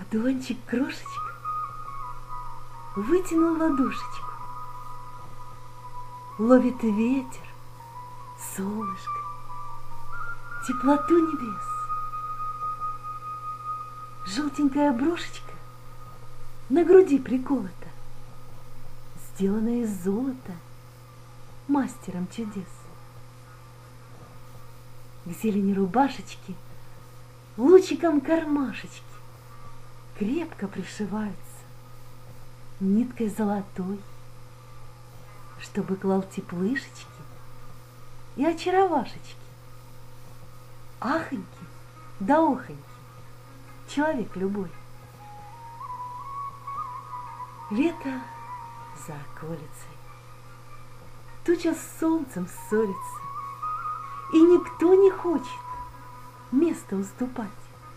Одуванчик крошечка вытянул ладошечку, ловит ветер, солнышко, теплоту небес. Желтенькая брошечка на груди приколота, сделанная из золота мастером чудес. К зелени рубашечки лучиком кармашечки крепко пришиваются ниткой золотой, чтобы клал теплышечки и очаровашечки. Ахоньки да охоньки, человек любой. Лето за околицей, туча с солнцем ссорится, и никто не хочет место уступать.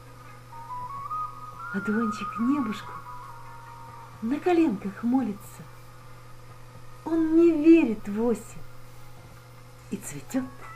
Одуванчик небушку на коленках молится. Он не верит в осень, и цветет